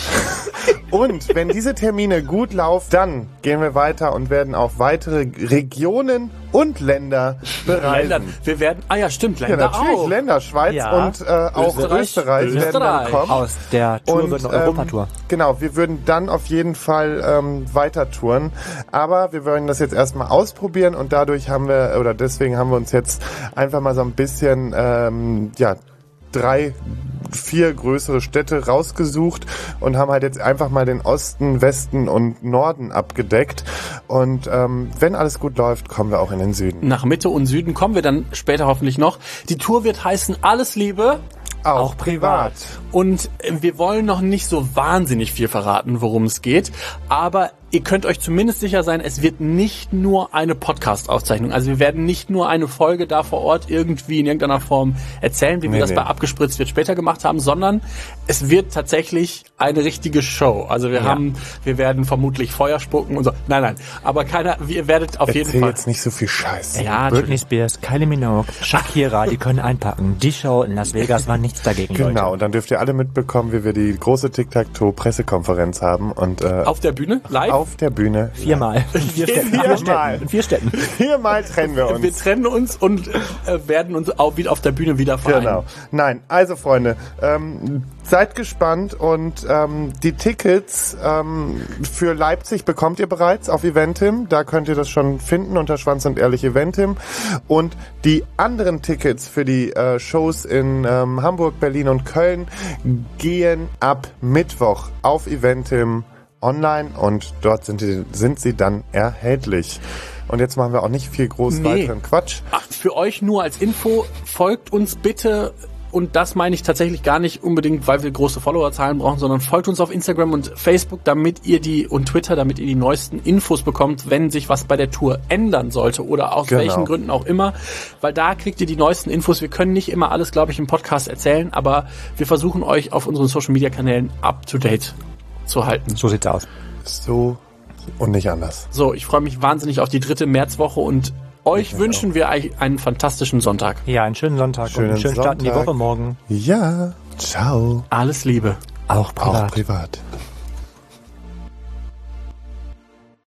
Und wenn diese Termine gut laufen, dann gehen wir weiter und werden auch weitere Regionen und Länder bereisen. Länder. Wir werden, ah ja, stimmt, Ja, Länder natürlich auch. Länder, Schweiz Ja. und äh, auch Österreich. Österreich, werden dann Österreich. kommen. Aus der Tour Und, wird eine ähm, Europatour. Genau, wir würden dann auf jeden Fall ähm, weiter touren. Aber wir wollen das jetzt erstmal ausprobieren und dadurch haben wir, oder deswegen haben wir uns jetzt einfach mal so ein bisschen, ähm, ja, drei, vier größere Städte rausgesucht und haben halt jetzt einfach mal den Osten, Westen und Norden abgedeckt. Und ähm, wenn alles gut läuft, kommen wir auch in den Süden. Nach Mitte und Süden kommen wir dann später hoffentlich noch. Die Tour wird heißen Alles Liebe. Auch privat. Und wir wollen noch nicht so wahnsinnig viel verraten, worum es geht. Aber ihr könnt euch zumindest sicher sein, es wird nicht nur eine Podcast-Aufzeichnung. Also wir werden nicht nur eine Folge da vor Ort irgendwie in irgendeiner Form erzählen, wie Nee, wir das nee. bei Abgespritzt wird später gemacht haben, sondern es wird tatsächlich eine richtige Show. Also wir Ja. haben, wir werden vermutlich Feuer spucken und so. Nein, nein. Aber keiner, ihr werdet auf jeden Erzähl Fall... jetzt nicht so viel Scheiße. Ja, Britney Spears, Kylie Minogue, Shakira, die können einpacken. Die Show in Las Vegas war nichts dagegen, Genau, Leute. und dann dürft ihr alle mitbekommen, wie wir die große Tic-Tac-Toe-Pressekonferenz haben und äh, auf der Bühne, live. auf der Bühne. Viermal. In vier Städten. In vier Viermal. Städten. In vier Städten. Viermal trennen wir uns. Wir trennen uns und äh, werden uns auch wieder auf der Bühne wieder vereinen. Genau. Nein, also Freunde, ähm, seid gespannt und ähm, die Tickets ähm, für Leipzig bekommt ihr bereits auf Eventim. Da könnt ihr das schon finden unter Schwanz und Ehrlich Eventim. Und die anderen Tickets für die äh, Shows in ähm, Hamburg, Berlin und Köln gehen ab Mittwoch auf Eventim online und dort sind, die, sind sie dann erhältlich. Und jetzt machen wir auch nicht viel groß Nee. weiteren Quatsch. Ach, für euch nur als Info, folgt uns bitte, und das meine ich tatsächlich gar nicht unbedingt, weil wir große Followerzahlen brauchen, sondern folgt uns auf Instagram und Facebook, damit ihr die, und Twitter, damit ihr die neuesten Infos bekommt, wenn sich was bei der Tour ändern sollte oder aus Genau. welchen Gründen auch immer, weil da kriegt ihr die neuesten Infos. Wir können nicht immer alles, glaube ich, im Podcast erzählen, aber wir versuchen euch auf unseren Social-Media-Kanälen up-to-date zu halten. So sieht's aus. So und nicht anders. So, ich freue mich wahnsinnig auf die dritte Märzwoche und euch wünschen wir einen fantastischen Sonntag. Ja, einen schönen Sonntag Schönen und einen schönen Start in die Sonntag. Woche morgen. Ja, ciao. Alles Liebe. Auch privat. Auch privat.